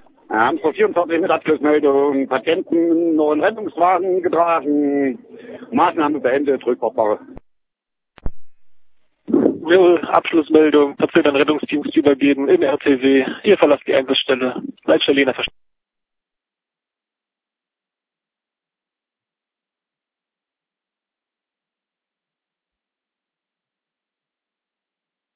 Hamburg 24 mit Abschlussmeldung. Patienten noch in Rettungswagen getragen. Maßnahme beendet, Rückbaubau. Abschlussmeldung, Patienten an Rettungsdienst übergeben im RTW. Ihr verlasst die Einsatzstelle. Leitstelle Jena verstanden.